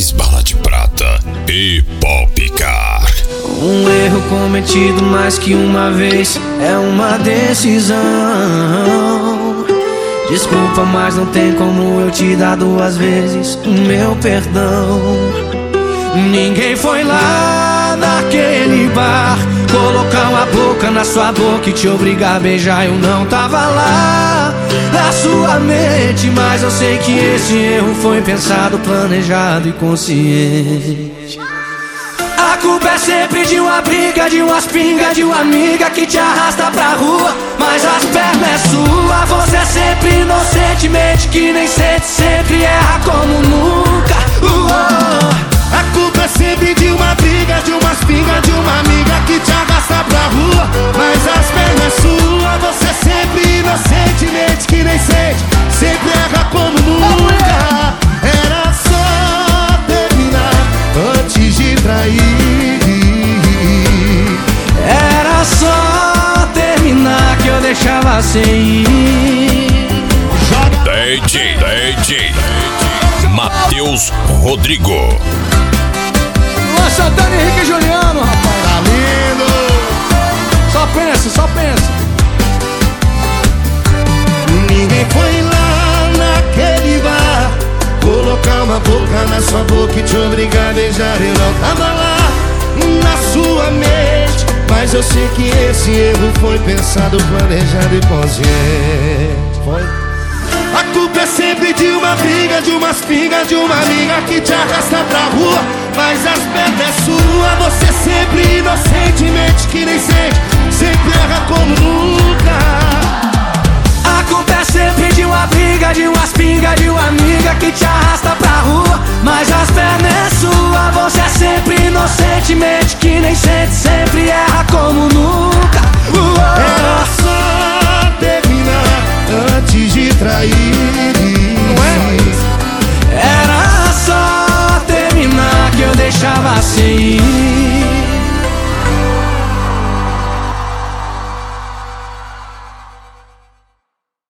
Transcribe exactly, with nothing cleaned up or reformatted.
Três Bala de Prata e Popcar. Um erro cometido mais que uma vez é uma decisão. Desculpa, mas não tem como eu te dar duas vezes o meu perdão. Ninguém foi lá naquele bar colocar uma boca na sua boca e te obrigar a beijar. Eu não tava lá na sua mente, mas eu sei que esse erro foi pensado, planejado e consciente. A culpa é sempre de uma briga, de umas pingas, de uma amiga que te arrasta pra rua, mas as pernas é sua. Você é sempre inocentemente que nem sente, sempre erra como nunca. Uou. A culpa é sempre de uma briga, de umas pingas, de uma amiga que te arrasta pra rua, mas as pernas é sua. Você é sempre inocentemente que nem sente, sempre erra como nunca. Era só terminar antes de trair. Era só terminar que eu deixava sem ir. D J, D J Matheus Rodrigo. Luan Santana e Henrique Juliano, rapaz. Tá lindo. Só pensa, só pensa. Ninguém foi lá naquele bar colocar uma boca na sua boca e te obrigar a beijar. Eu não tava lá na sua mente, mas eu sei que esse erro foi pensado, planejado e consciente. Foi? A culpa é sempre de uma briga, de umas pingas, de uma amiga que te arrasta pra rua, mas as pernas é sua. Você sempre inocentemente que nem sempre